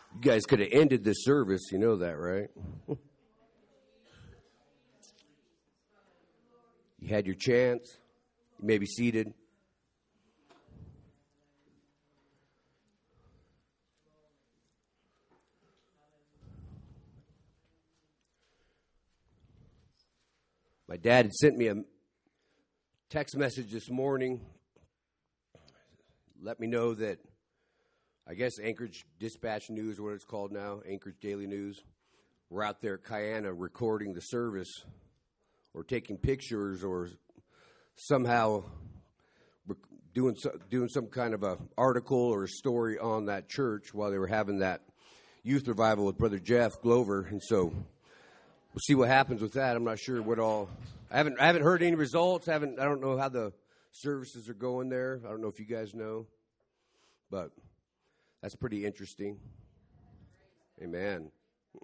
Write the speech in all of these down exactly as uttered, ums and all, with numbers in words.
You guys could have ended this service. You know that, right? You had your chance. You may be seated. My dad had sent me a text message this morning. Let me know that, I guess, Anchorage Dispatch News, or what it's called now, Anchorage Daily News, we're out there at Kiana recording the service or taking pictures or somehow doing so, doing some kind of a article or a story on that church while they were having that youth revival with Brother Jeff Glover. And so we'll see what happens with that. I'm not sure what all. I haven't I haven't heard any results. I haven't. I don't know how the services are going there. I don't know if you guys know, but that's pretty interesting. Amen.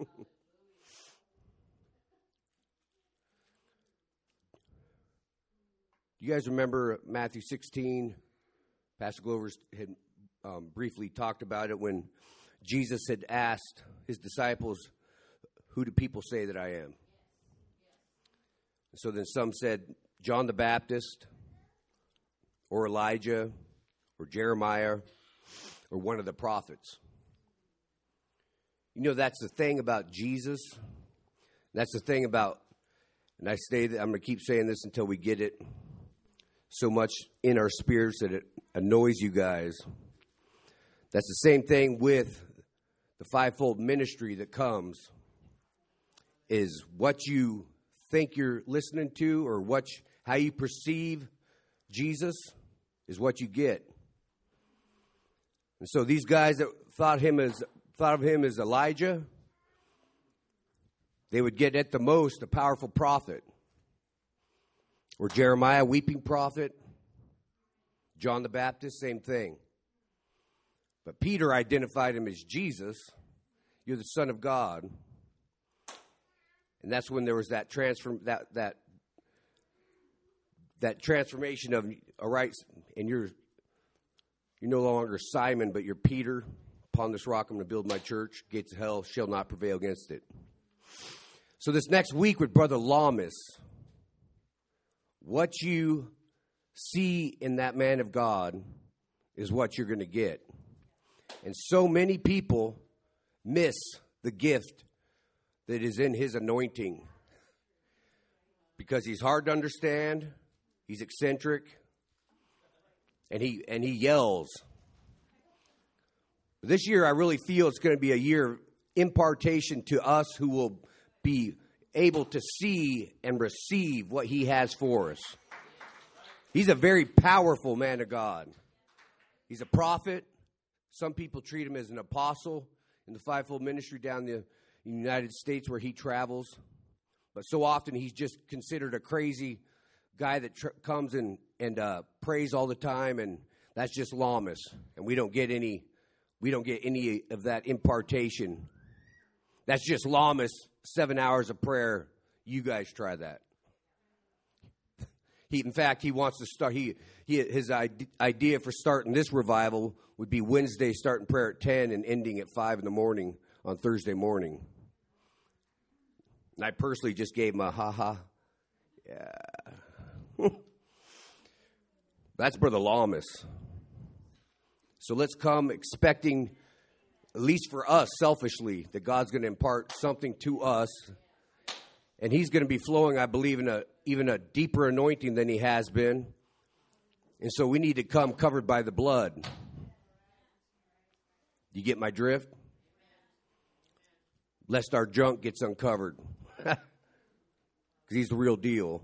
You guys remember Matthew sixteen? Pastor Glover had um, briefly talked about it when Jesus had asked his disciples, "Who do people say that I am?" So then some said John the Baptist, or Elijah, or Jeremiah, or one of the prophets. You know, that's the thing about Jesus. That's the thing about, and I say that I'm going to keep saying this until we get it so much in our spirits that it annoys you guys. That's the same thing with the fivefold ministry that comes, is what you think you're listening to or what you, how you perceive Jesus is what you get. And so these guys that thought him as thought of him as Elijah, they would get at the most a powerful prophet. Or Jeremiah, weeping prophet. John the Baptist, same thing. But Peter identified him as Jesus. You're the Son of God. And that's when there was that transform that that that transformation of, all right, and you're you're no longer Simon, but you're Peter. Upon this rock I'm going to build my church. Gates of hell shall not prevail against it. So this next week with Brother Lamas, what you see in that man of God is what you're going to get. And so many people miss the gift that is in his anointing because he's hard to understand, he's eccentric, and he and he yells. This year I really feel it's going to be a year of impartation to us who will be able to see and receive what he has for us. He's a very powerful man of God. He's a prophet. Some people treat him as an apostle in the fivefold ministry down the United States where he travels. But so often he's just considered a crazy guy that tr- comes and, and uh, prays all the time, and that's just Lamas. And we don't get any we don't get any of that impartation. That's just Lamas, seven hours of prayer. You guys try that. He, in fact, he wants to start. He, he his idea for starting this revival would be Wednesday, starting prayer at ten and ending at five in the morning on Thursday morning. And I personally just gave him a ha ha. Yeah. That's Brother Lamas. So let's come expecting, at least for us, selfishly, that God's going to impart something to us. And he's going to be flowing, I believe, in a even a deeper anointing than he has been. And so we need to come covered by the blood. You get my drift? Lest our junk gets uncovered. Because he's the real deal.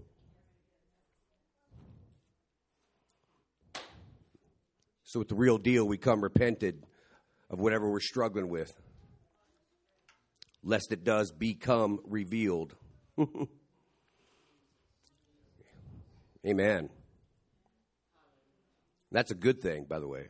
So with the real deal, we come repented of whatever we're struggling with, lest it does become revealed. Amen. That's a good thing, by the way.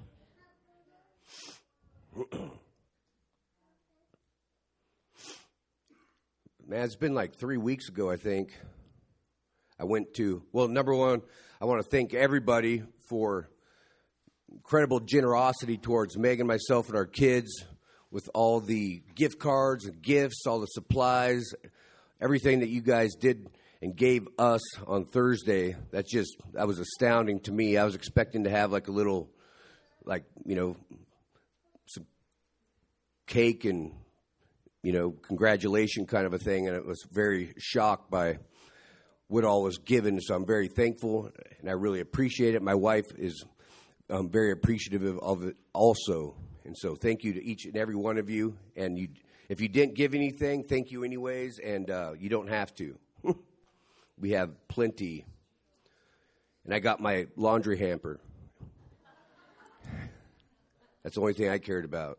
Man, it's been like three weeks ago, I think. I went to, well, number one, I want to thank everybody for incredible generosity towards Megan, myself, and our kids. with all the gift cards and gifts, all the supplies, everything that you guys did and gave us on Thursday. That's just, that was astounding to me. I was expecting to have like a little, like, you know, some cake and, you know, congratulation kind of a thing. And it was very shocked by what all was given. So I'm very thankful and I really appreciate it. My wife is um, very appreciative of, of it also. And so thank you to each and every one of you. And you, if you didn't give anything, thank you anyways. And uh, you don't have to. We have plenty. And I got my laundry hamper. That's the only thing I cared about.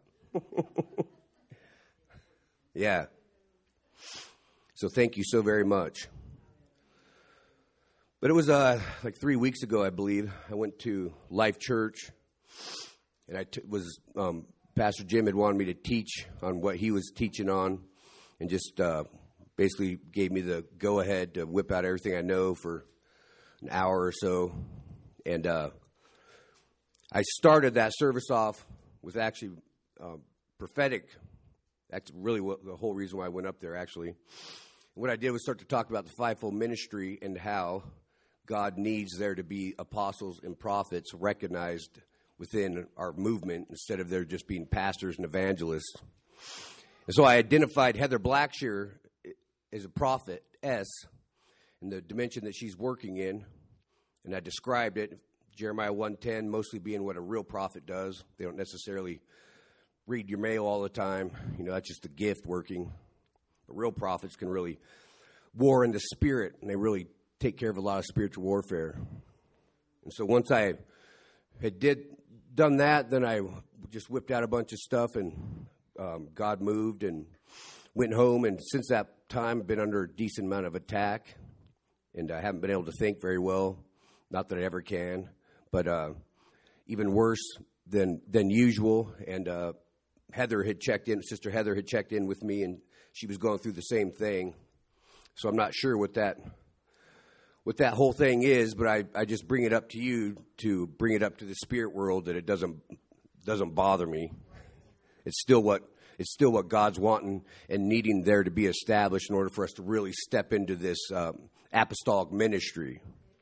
Yeah. So thank you so very much. But it was uh, like three weeks ago, I believe. I went to Life Church. And I t- was, um, Pastor Jim had wanted me to teach on what he was teaching on. And just uh, basically gave me the go-ahead to whip out everything I know for an hour or so. And uh, I started that service off with actually uh, prophetic. That's really what, the whole reason why I went up there, actually. What I did was start to talk about the fivefold ministry and how God needs there to be apostles and prophets recognized within our movement instead of there just being pastors and evangelists. And so I identified Heather Blackshear as a prophetess in the dimension that she's working in, and I described it, Jeremiah one ten, mostly being what a real prophet does. They don't necessarily read your mail all the time. You know, that's just a gift working. The real prophets can really war in the spirit, and they really take care of a lot of spiritual warfare. And so once I had did done that, then I just whipped out a bunch of stuff, and um, God moved and went home. And since that time, I've been under a decent amount of attack, and I haven't been able to think very well. Not that I ever can, but uh, even worse than than usual. And uh, Heather had checked in, Sister Heather had checked in with me, and she was going through the same thing. So I'm not sure what that what that whole thing is, but I, I just bring it up to you to bring it up to the spirit world that it doesn't doesn't bother me. It's still what it's still what God's wanting and needing there to be established in order for us to really step into this um, apostolic ministry.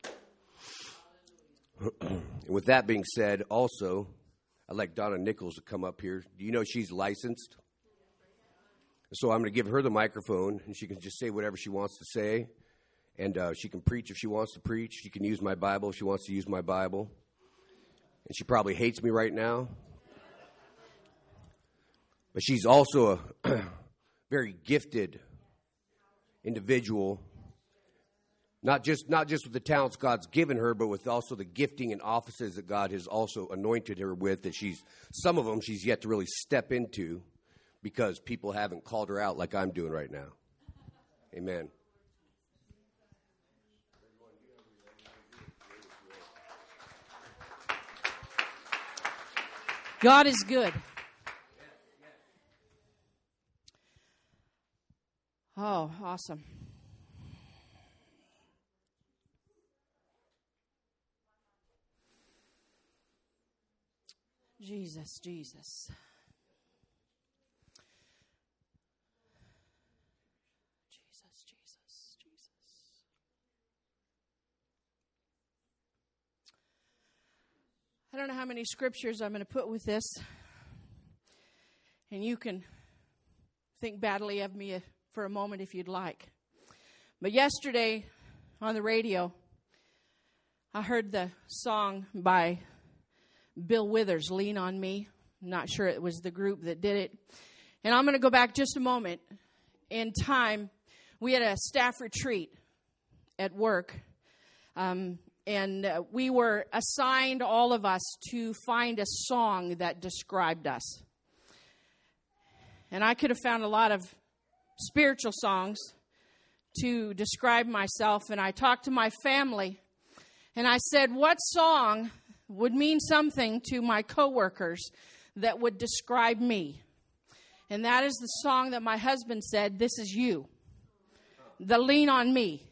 And with that being said, also, I'd like Donna Nichols to come up here. Do you know she's licensed? So I'm going to give her the microphone, and she can just say whatever she wants to say. And uh, she can preach if she wants to preach. She can use my Bible if she wants to use my Bible. And she probably hates me right now. But she's also a very gifted individual. Not just not just with the talents God's given her, but with also the gifting and offices that God has also anointed her with. That she's some of them she's yet to really step into because people haven't called her out like I'm doing right now. Amen. God is good. Oh, awesome. Jesus, Jesus. Jesus, Jesus, Jesus. I don't know how many scriptures I'm going to put with this, and you can think badly of me for a moment if you'd like. But yesterday on the radio, I heard the song by Bill Withers, Lean on Me. I'm not sure it was the group that did it. And I'm going to go back just a moment in time. We had a staff retreat at work. Um, and uh, we were assigned, all of us, to find a song that described us. And I could have found a lot of spiritual songs to describe myself. And I talked to my family. And I said, what song would mean something to my coworkers that would describe me? And that is the song that my husband said, this is you. The Lean on Me.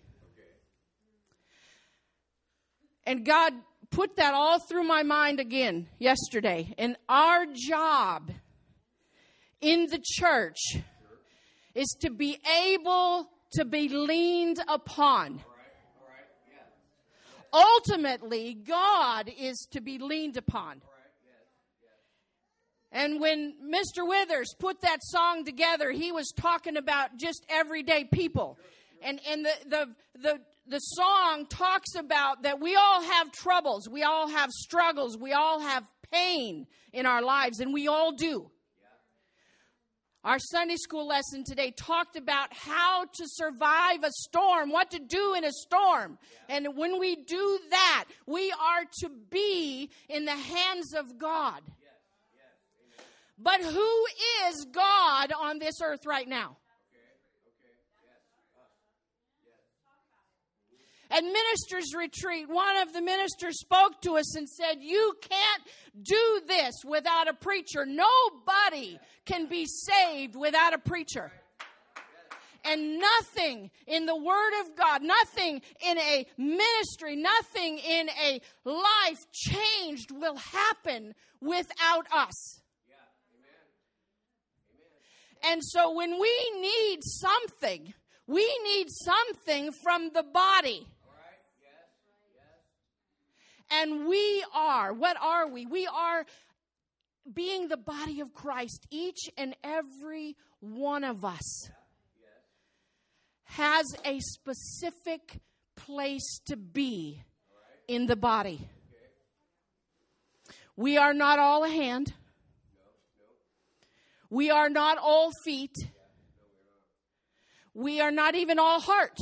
And God put that all through my mind again yesterday. And our job in the church is to be able to be leaned upon. Ultimately, God is to be leaned upon. And when Mister Withers put that song together, he was talking about just everyday people. And and the the the the song talks about that we all have troubles, we all have struggles, we all have pain in our lives, and we all do. Our Sunday school lesson today talked about how to survive a storm, what to do in a storm. And when we do that, we are to be in the hands of God. But who is God on this earth right now? At Ministers Retreat, one of the ministers spoke to us and said, you can't do this without a preacher. Nobody can be saved without a preacher. And nothing in the Word of God, nothing in a ministry, nothing in a life changed will happen without us. And so when we need something, we need something from the body. And we are, what are we? We are being the body of Christ. Each and every one of us has a specific place to be in the body. We are not all a hand. We are not all feet. We are not even all heart.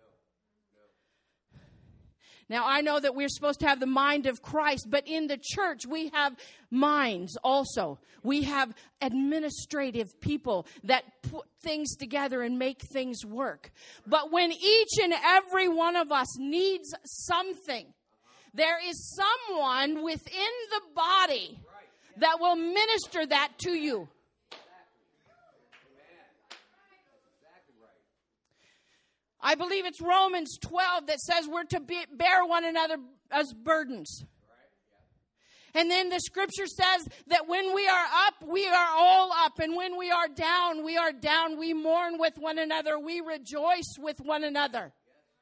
Now, I know that we're supposed to have the mind of Christ, but in the church, we have minds also. We have administrative people that put things together and make things work. But when each and every one of us needs something, there is someone within the body that will minister that to you. I believe it's Romans twelve that says we're to be, bear one another as burdens. And then the scripture says that when we are up, we are all up. And when we are down, we are down. We mourn with one another. We rejoice with one another.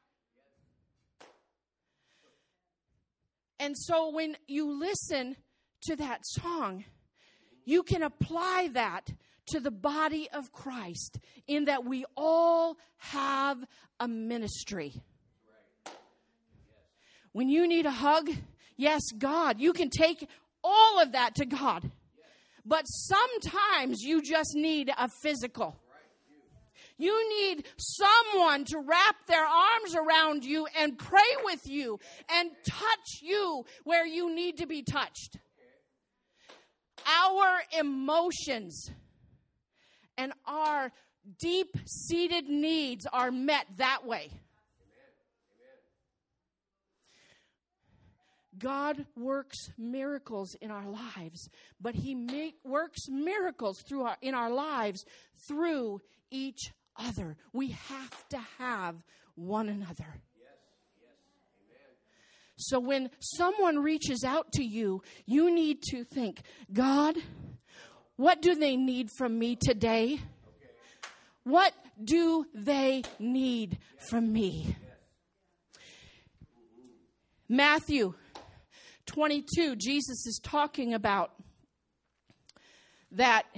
And so when you listen to that song, you can apply that to the body of Christ in that we all have a ministry. When you need a hug, yes, God, you can take all of that to God. But sometimes you just need a physical. You need someone to wrap their arms around you and pray with you and touch you where you need to be touched. Our emotions and our deep-seated needs are met that way. God works miracles in our lives, but He make, works miracles through our, in our lives through each other. We have to have one another. So when someone reaches out to you, you need to think, God, what do they need from me today? What do they need from me? Matthew twenty-two, Jesus is talking about that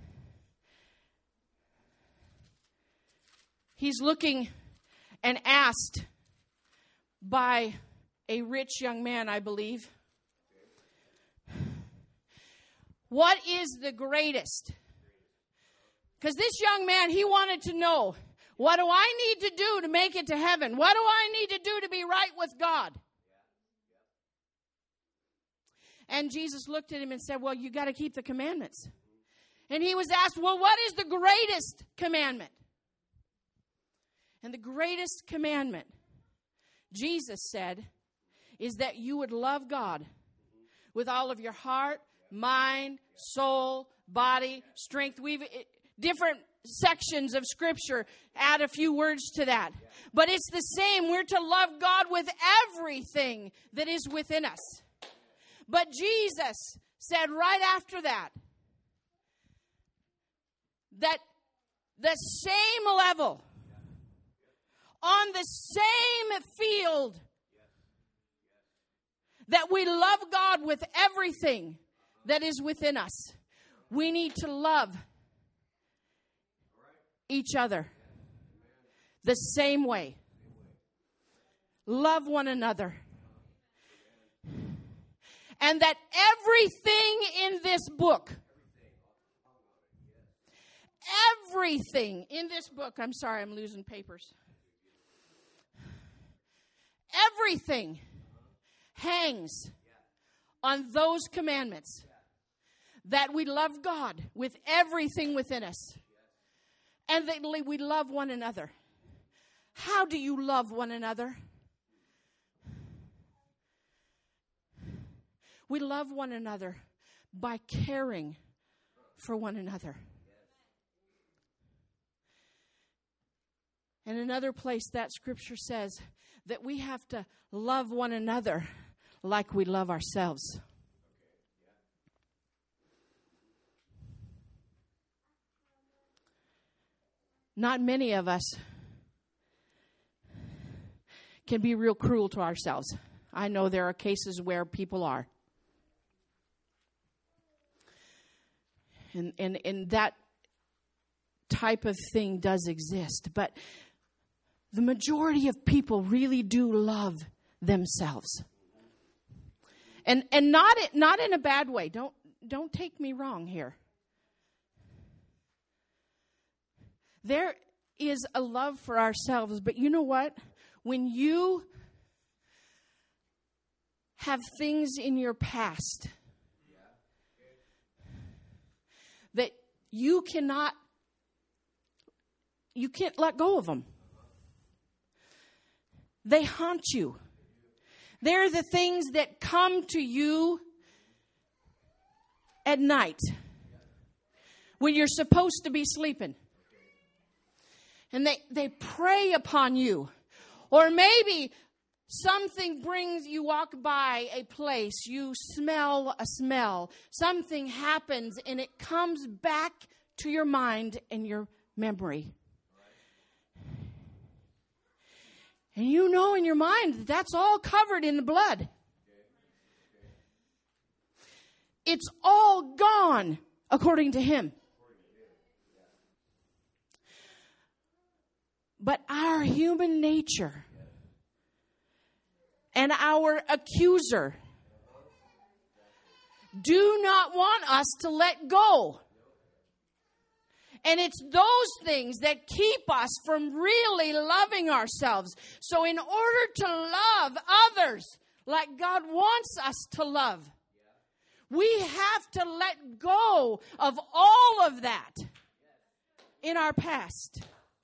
he's looking and asked by a rich young man, I believe, what is the greatest? Because this young man, he wanted to know, what do I need to do to make it to heaven? What do I need to do to be right with God? And Jesus looked at him and said, well, you got to keep the commandments. And he was asked, well, what is the greatest commandment? And the greatest commandment, Jesus said, is that you would love God with all of your heart, mind, soul, body, strength. We've different sections of Scripture add a few words to that. But it's the same. We're to love God with everything that is within us. But Jesus said right after that, that the same level, on the same field, that we love God with everything that is within us, we need to love each other the same way. Love one another. And that everything in this book, everything in this book, I'm sorry, I'm losing papers. Everything hangs on those commandments. That we love God with everything within us. And that we love one another. How do you love one another? We love one another by caring for one another. And another place that scripture says that we have to love one another like we love ourselves. Not many of us can be real cruel to ourselves. I know there are cases where people are. And, and, and that type of thing does exist. But the majority of people really do love themselves. And and not not in a bad way. Don't don't take me wrong here. There is a love for ourselves, but you know what? When you have things in your past that you cannot, you can't let go of them. They haunt you. They're the things that come to you at night when you're supposed to be sleeping. And they, they prey upon you. Or maybe something brings, you walk by a place, you smell a smell. Something happens and it comes back to your mind and your memory. And you know in your mind that that's all covered in the blood. It's all gone according to him. But our human nature and our accuser do not want us to let go. And it's those things that keep us from really loving ourselves. So in order to love others like God wants us to love, we have to let go of all of that in our past.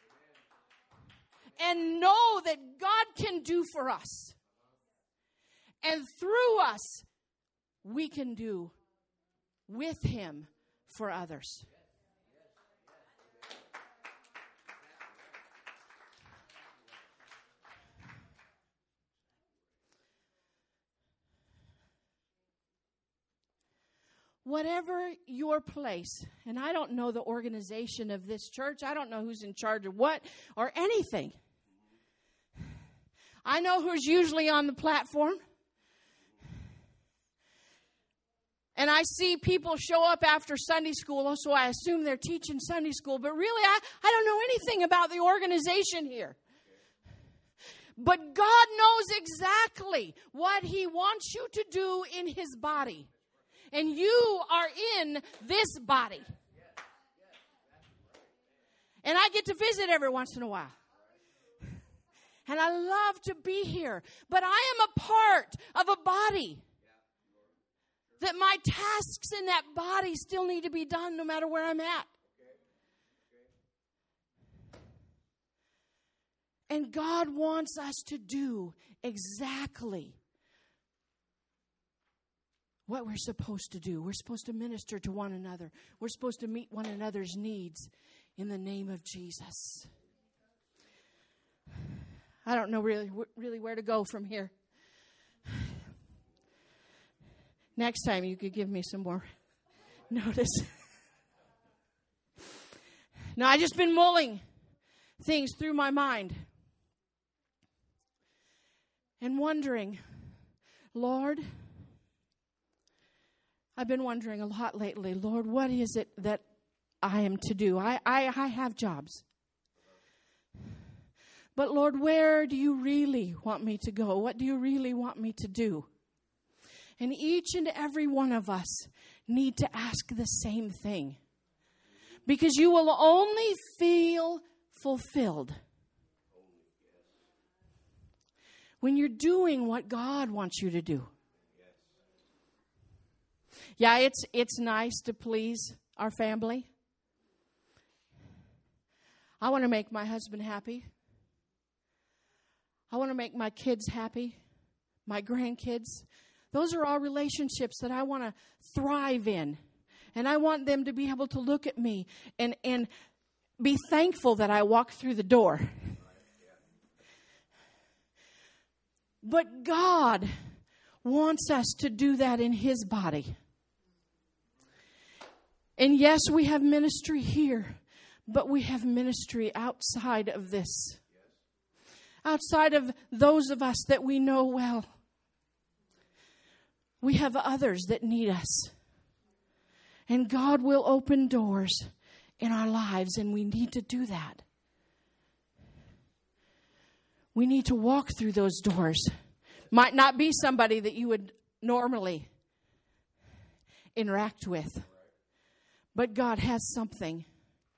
And know that God can do for us. And through us, we can do with him for others. Whatever your place, and I don't know the organization of this church, I don't know who's in charge of what or anything. I know who's usually on the platform. And I see people show up after Sunday school, so I assume they're teaching Sunday school. But really, I, I don't know anything about the organization here. But God knows exactly what he wants you to do in his body. And you are in this body. And I get to visit every once in a while. And I love to be here. But I am a part of a body. That my tasks in that body still need to be done no matter where I'm at. And God wants us to do exactly what we're supposed to do. We're supposed to minister to one another. We're supposed to meet one another's needs in the name of Jesus. I don't know really, really where to go from here. Next time you could give me some more notice. Now, I just been mulling things through my mind and wondering, Lord, I've been wondering a lot lately, Lord, what is it that I am to do? I, I, I have jobs. But Lord, where do you really want me to go? What do you really want me to do? And each and every one of us need to ask the same thing. Because you will only feel fulfilled when you're doing what God wants you to do. Yeah, it's it's nice to please our family. I want to make my husband happy. I want to make my kids happy, my grandkids. Those are all relationships that I want to thrive in. And I want them to be able to look at me and, and be thankful that I walked through the door. But God wants us to do that in His body. And yes, we have ministry here, but we have ministry outside of this. Outside of those of us that we know well. We have others that need us. And God will open doors in our lives, and we need to do that. We need to walk through those doors. Might not be somebody that you would normally interact with, but God has something.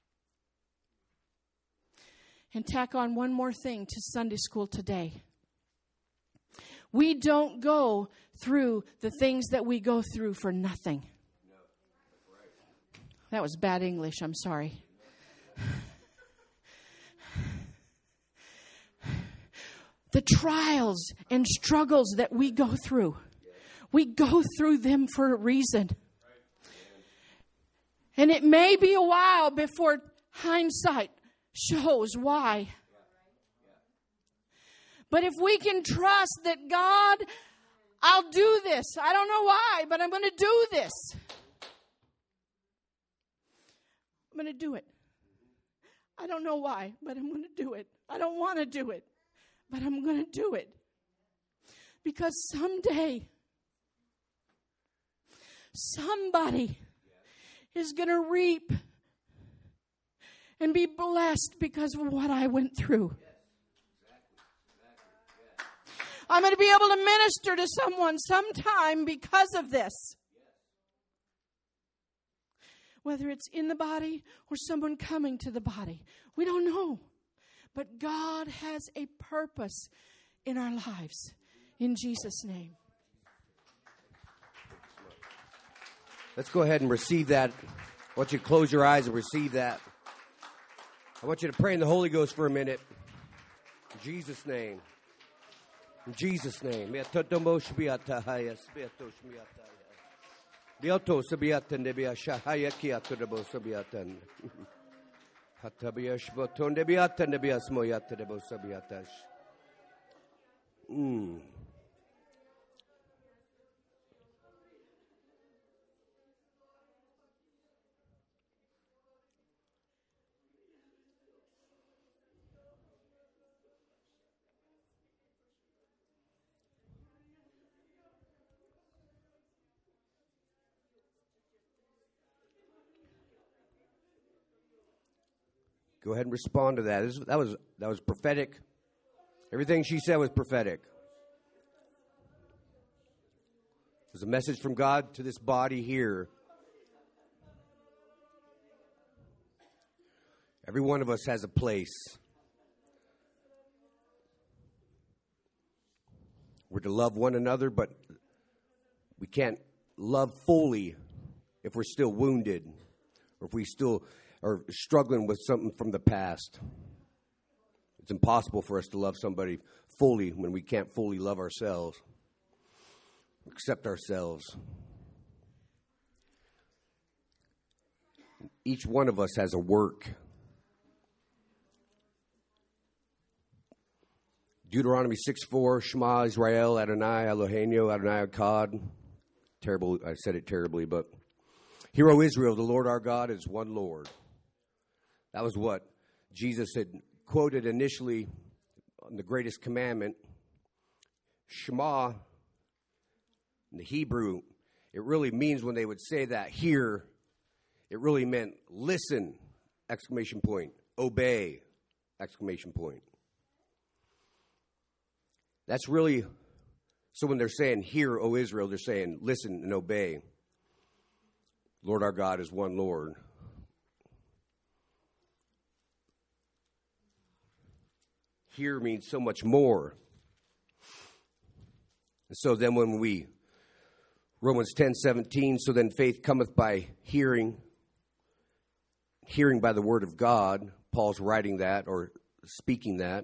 And tack on one more thing to Sunday school today. We don't go through the things that we go through for nothing. That was bad English, I'm sorry. The trials and struggles that we go through, we go through them for a reason. And it may be a while before hindsight shows why. But if we can trust that God, I'll do this. I don't know why, but I'm going to do this. I'm going to do it. I don't know why, but I'm going to do it. I don't want to do it, but I'm going to do it. Because someday, somebody is going to reap and be blessed because of what I went through. I'm going to be able to minister to someone sometime because of this. Whether it's in the body or someone coming to the body. We don't know. But God has a purpose in our lives. In Jesus' name. Let's go ahead and receive that. I want you to close your eyes and receive that. I want you to pray in the Holy Ghost for a minute. In Jesus' name. In Jesus' name. Biato sabiatan de biasha hayaki atodebo sabiatan. Hatabiash boton de biatan de bias moyata de bosabiatash. Mm. Go ahead and respond to that. This, that was that was prophetic. Everything she said was prophetic. It was a message from God to this body here. Every one of us has a place. We're to love one another, but we can't love fully if we're still wounded or if we still are struggling with something from the past. It's impossible for us to love somebody fully when we can't fully love ourselves, accept ourselves. Each one of us has a work. Deuteronomy six four, Shema Israel, Adonai Eloheinu, Adonai Echad. Terrible, I said it terribly, but Hear, O Israel, the Lord our God is one Lord. That was what Jesus had quoted initially on the greatest commandment. Shema, in the Hebrew, it really means when they would say that here, it really meant listen, exclamation point, obey, exclamation point. That's really, so when they're saying, hear, O Israel, they're saying, listen and obey. Lord our God is one Lord. Hear means so much more. And so then when we, Romans ten seventeen, so then faith cometh by hearing, hearing by the word of God. Paul's writing that or speaking that.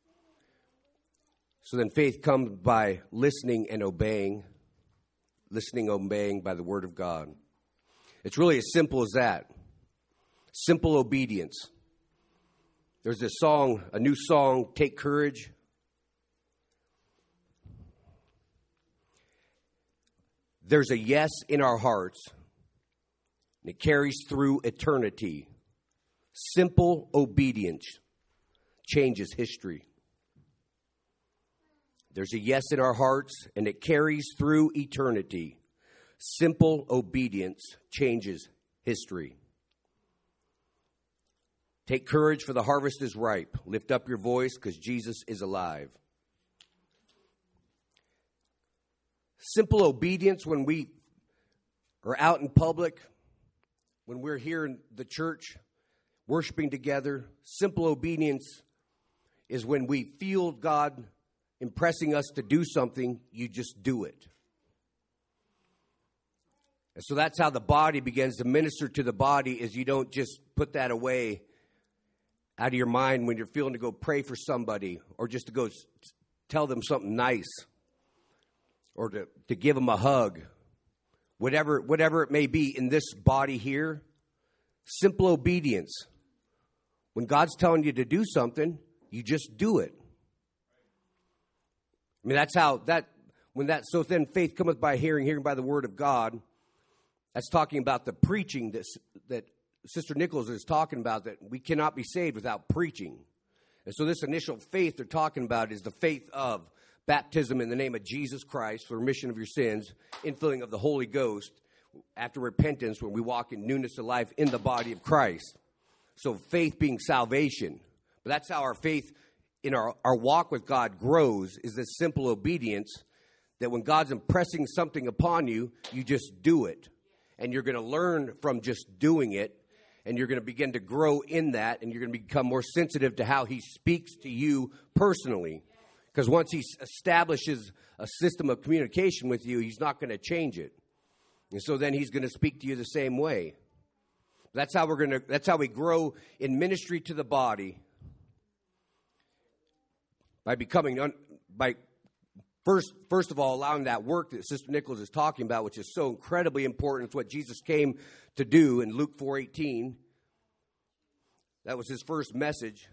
So then faith comes by listening and obeying, listening, obeying by the word of God. It's really as simple as that. Simple obedience. There's this song, a new song, Take Courage. There's a yes in our hearts, and it carries through eternity. Simple obedience changes history. There's a yes in our hearts, and it carries through eternity. Simple obedience changes history. Take courage, for the harvest is ripe. Lift up your voice, because Jesus is alive. Simple obedience when we are out in public, when we're here in the church, worshiping together. Simple obedience is when we feel God impressing us to do something, you just do it. And so that's how the body begins to minister to the body, is you don't just put that away out of your mind when you're feeling to go pray for somebody or just to go tell them something nice or to, to give them a hug. Whatever, whatever it may be in this body here, simple obedience. When God's telling you to do something, you just do it. I mean, that's how that, when that, so then faith cometh by hearing, hearing by the word of God. That's talking about the preaching that, that Sister Nichols is talking about, that we cannot be saved without preaching. And so this initial faith they're talking about is the faith of baptism in the name of Jesus Christ for remission of your sins, infilling of the Holy Ghost after repentance when we walk in newness of life in the body of Christ. So faith being salvation. But that's how our faith in our, our walk with God grows, is this simple obedience that when God's impressing something upon you, you just do it. And you're going to learn from just doing it, and you're going to begin to grow in that, and you're going to become more sensitive to how he speaks to you personally. Because once he establishes a system of communication with you, he's not going to change it. And so then he's going to speak to you the same way. That's how we're going to, that's how we grow in ministry to the body. By becoming, un, by first, first of all, allowing that work that Sister Nichols is talking about, which is so incredibly important. It's what Jesus came to do in Luke four eighteen. That was his first message.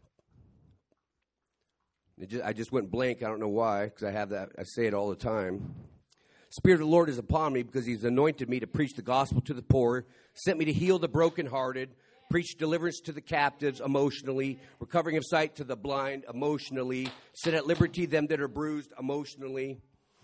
It just, I just went blank. I don't know why, because I have that. I say it all the time. Spirit of the Lord is upon me, because he's anointed me to preach the gospel to the poor, sent me to heal the brokenhearted, preach deliverance to the captives emotionally, recovering of sight to the blind emotionally, set at liberty them that are bruised emotionally.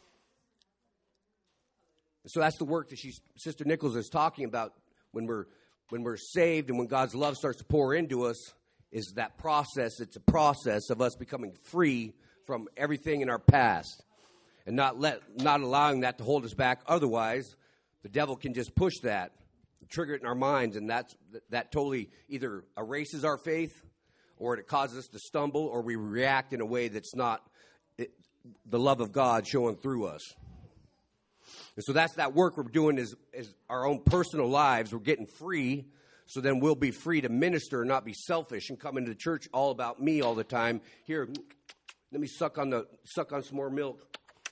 So that's the work that she's, Sister Nichols is talking about when we're when we're saved and when God's love starts to pour into us, is that process. It's a process of us becoming free from everything in our past and not let not allowing that to hold us back. Otherwise, the devil can just push that, trigger it in our minds, and that's, that totally either erases our faith, or it causes us to stumble, or we react in a way that's not it, the love of God showing through us. And so that's that work we're doing is, is our own personal lives. We're getting free, so then we'll be free to minister and not be selfish and come into church all about me all the time. Here, let me suck on the suck on some more milk.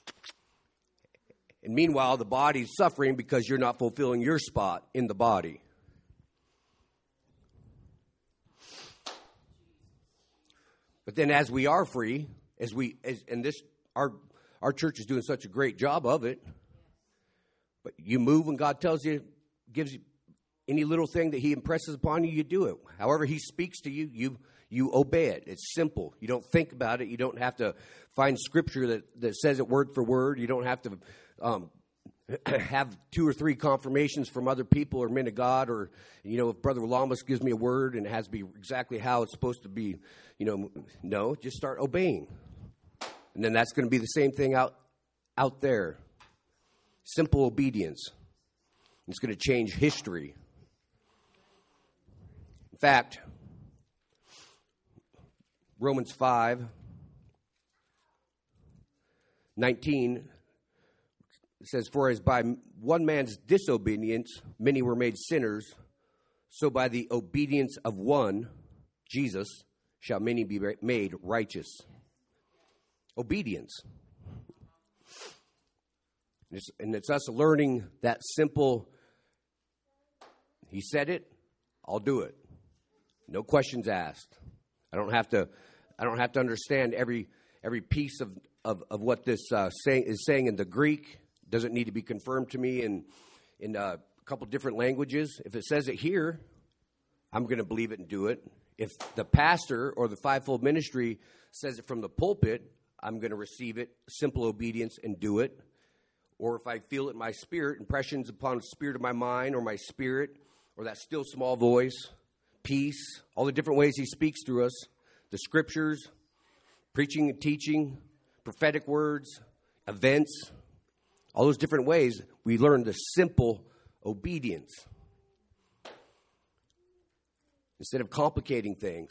And meanwhile, the body's suffering because you're not fulfilling your spot in the body. But then as we are free, as we, as, and this, our, our church is doing such a great job of it. But you move when God tells you, gives you, any little thing that he impresses upon you, you do it. However he speaks to you, you you obey it. It's simple. You don't think about it. You don't have to find scripture that, that says it word for word. You don't have to um, have two or three confirmations from other people or men of God, or, you know, if Brother Lamas gives me a word and it has to be exactly how it's supposed to be, you know, no, just start obeying. And then that's going to be the same thing out out there. Simple obedience. It's going to change history. In fact, Romans five nineteen says, "For as by one man's disobedience many were made sinners, so by the obedience of one, Jesus, shall many be made righteous." Obedience. And it's, and it's us learning that simple, he said it, I'll do it. No questions asked. I don't have to I don't have to understand every every piece of, of, of what this uh, say, is saying in the Greek. Doesn't need to be confirmed to me in, in uh, a couple different languages. If it says it here, I'm going to believe it and do it. If the pastor or the fivefold ministry says it from the pulpit, I'm going to receive it, simple obedience, and do it. Or if I feel it in my spirit, impressions upon the spirit of my mind or my spirit, or that still small voice, peace, all the different ways he speaks through us, the scriptures, preaching and teaching, prophetic words, events, all those different ways, we learn the simple obedience. Instead of complicating things.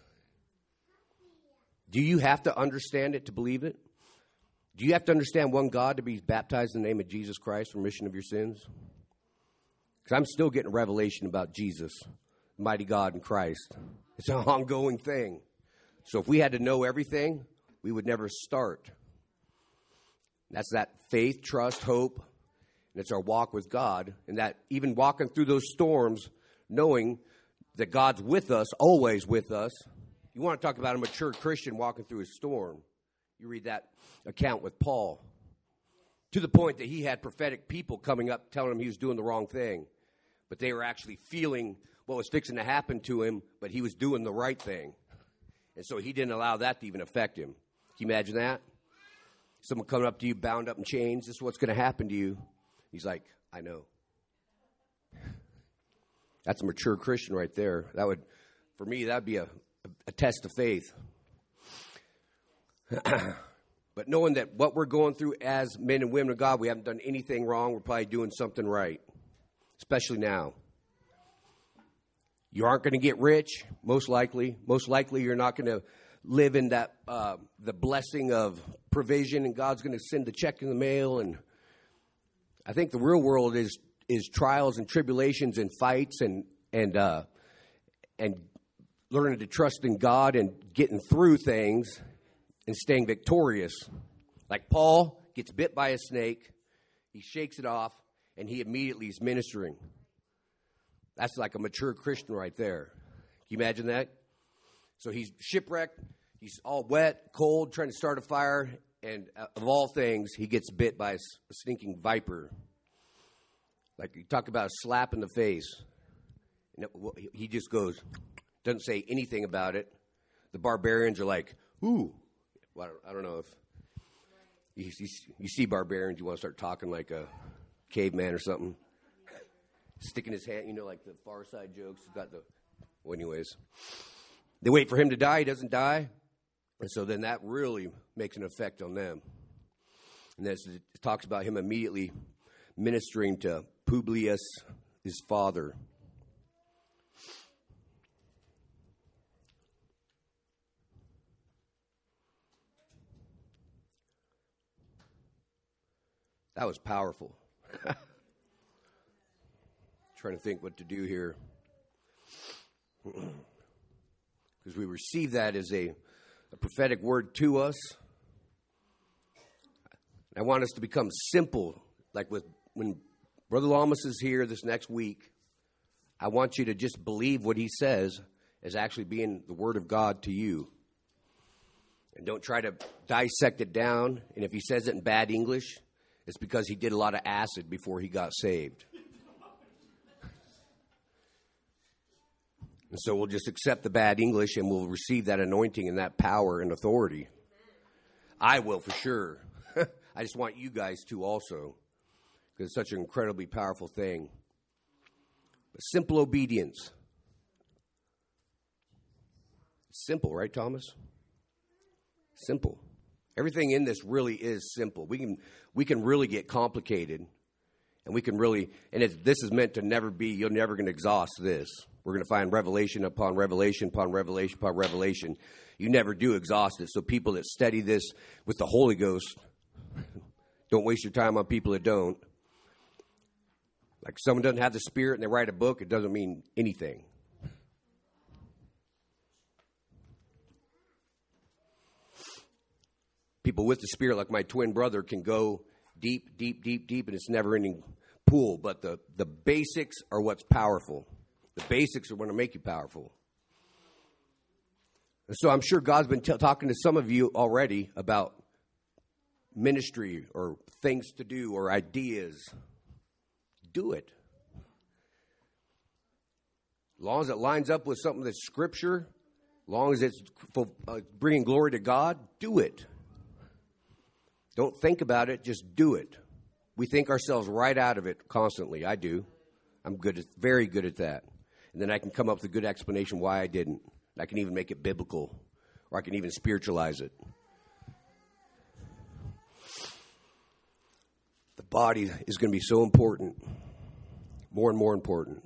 Do you have to understand it to believe it? Do you have to understand one God to be baptized in the name of Jesus Christ for remission of your sins? Because I'm still getting revelation about Jesus, mighty God in Christ. It's an ongoing thing. So if we had to know everything, we would never start. That's that faith, trust, hope, and it's our walk with God. And that even walking through those storms, knowing that God's with us, always with us. You want to talk about a mature Christian walking through a storm. You read that account with Paul. To the point that he had prophetic people coming up telling him he was doing the wrong thing. But they were actually feeling what was fixing to happen to him, but he was doing the right thing. And so he didn't allow that to even affect him. Can you imagine that? Someone coming up to you bound up in chains. This is what's going to happen to you. He's like, I know. That's a mature Christian right there. That would, for me, that would be a, a test of faith. But knowing that what we're going through as men and women of God, we haven't done anything wrong. We're probably doing something right, especially now. You aren't going to get rich, most likely. Most likely you're not going to live in that uh, the blessing of provision, and God's going to send the check in the mail. And I think the real world is is trials and tribulations and fights and and uh, and learning to trust in God and getting through things and staying victorious. Like Paul gets bit by a snake, he shakes it off, and he immediately is ministering. That's like a mature Christian right there. Can you imagine that? So he's shipwrecked, he's all wet, cold, trying to start a fire, and uh, of all things, he gets bit by a, a stinking viper. Like you talk about a slap in the face. And it, well, he just goes, doesn't say anything about it. The barbarians are like, ooh. Well, I, don't, I don't know if you, you, you see barbarians, you want to start talking like a caveman or something. Sticking his hand, you know, like the Far Side jokes. Got the, well, anyways. They wait for him to die. He doesn't die. And so then that really makes an effect on them. And this, it talks about him immediately ministering to Publius, his father. That was powerful. Trying to think what to do here. Because we receive that as a, a prophetic word to us. I want us to become simple. Like with when Brother Lamas is here this next week, I want you to just believe what he says as actually being the word of God to you. And don't try to dissect it down. And if he says it in bad English, it's because he did a lot of acid before he got saved. And so we'll just accept the bad English and we'll receive that anointing and that power and authority. I will for sure. I just want you guys to also, because it's such an incredibly powerful thing. Simple obedience. Simple, right, Thomas? Simple. Everything in this really is simple. We can we can really get complicated, and we can really, and it's, this is meant to never be, you're never going to exhaust this. We're going to find revelation upon revelation upon revelation upon revelation. You never do exhaust it. So people that study this with the Holy Ghost, don't waste your time on people that don't. Like if someone doesn't have the Spirit and they write a book, it doesn't mean anything. People with the Spirit, like my twin brother, can go deep, deep, deep, deep, and it's never-ending pool. But the, the basics are what's powerful. The basics are going to make you powerful. And so I'm sure God's been t- talking to some of you already about ministry or things to do or ideas. Do it. As long as it lines up with something that's Scripture, as long as it's for, uh, bringing glory to God, do it. Don't think about it, just do it. We think ourselves right out of it constantly. I do. I'm good, at, very good at that. And then I can come up with a good explanation why I didn't. I can even make it biblical, or I can even spiritualize it. The body is going to be so important, more and more important.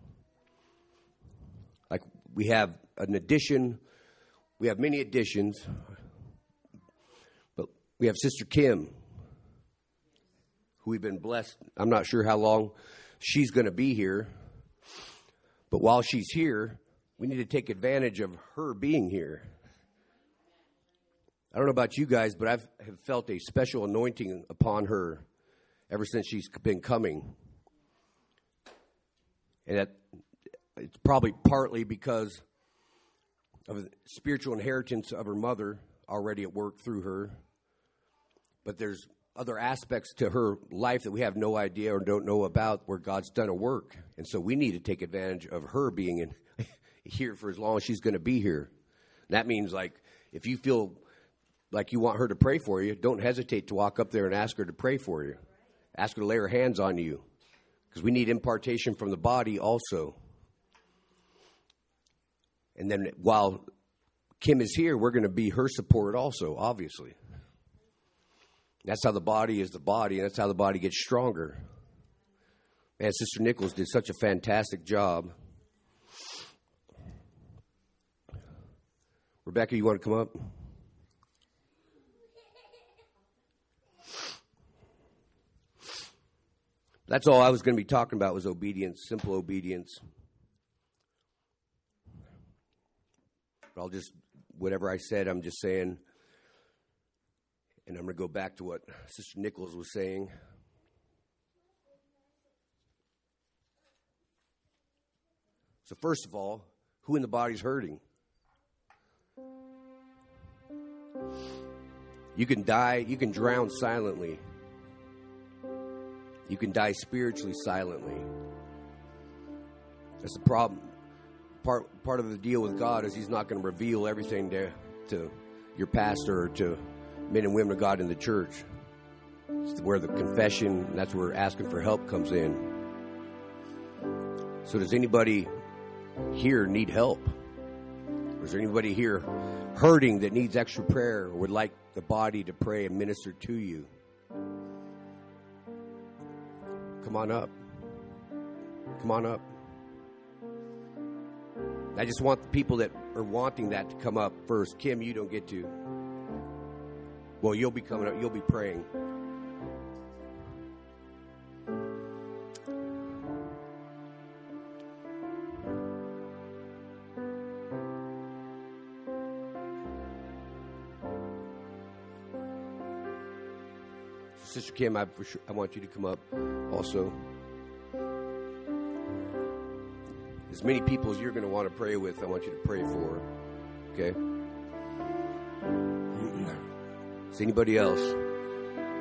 Like we have an addition, we have many additions, but we have Sister Kim, who we've been blessed. I'm not sure how long she's going to be here, but while she's here, we need to take advantage of her being here. I don't know about you guys, but I've have felt a special anointing upon her ever since she's been coming. And that it's probably partly because of the spiritual inheritance of her mother already at work through her. But there's other aspects to her life that we have no idea or don't know about where God's done a work. And so we need to take advantage of her being in here for as long as she's going to be here. And that means, like, if you feel like you want her to pray for you, don't hesitate to walk up there and ask her to pray for you. Ask her to lay her hands on you, because we need impartation from the body also. And then while Kim is here, we're going to be her support also, obviously. That's how the body is the body, and that's how the body gets stronger. Man, Sister Nichols did such a fantastic job. Rebecca, you want to come up? That's all I was going to be talking about was obedience, simple obedience. But I'll just, whatever I said, I'm just saying, and I'm going to go back to what Sister Nichols was saying. So first of all, who in the body is hurting? You can die, you can drown silently. You can die spiritually silently. That's the problem. Part part of the deal with God is He's not going to reveal everything to, to your pastor or to men and women of God in the church. It's where the confession, and that's where asking for help comes in. So does anybody here need help? Or is there anybody here hurting that needs extra prayer or would like the body to pray and minister to you? Come on up. Come on up. I just want the people that are wanting that to come up first. Kim, you don't get to. Well, you'll be coming up. You'll be praying. Sister Kim, I, for sure, I want you to come up also. As many people as you're going to want to pray with, I want you to pray for. Okay? Is anybody else?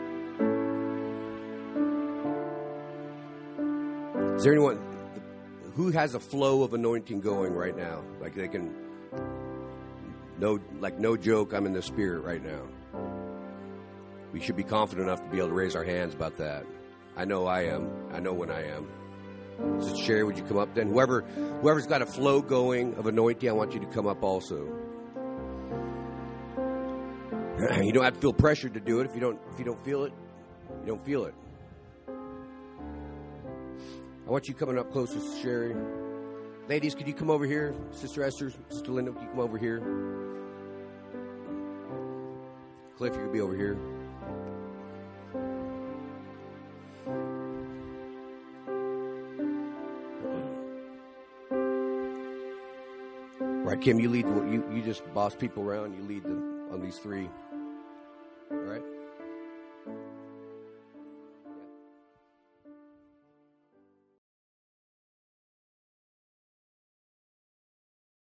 Is there anyone who has a flow of anointing going right now? Like they can, no, like no joke, I'm in the Spirit right now. We should be confident enough to be able to raise our hands about that. I know I am. I know when I am. Sister Sherry, would you come up then? Whoever, whoever's got a flow going of anointing, I want you to come up also. You don't have to feel pressured to do it. If you don't, if you don't feel it, you don't feel it. I want you coming up close, Sister Sherry. Ladies, could you come over here? Sister Esther, Sister Linda, could you come over here? Cliff, you could be over here. Right, Kim, you lead. You you just boss people around. You lead them on these three.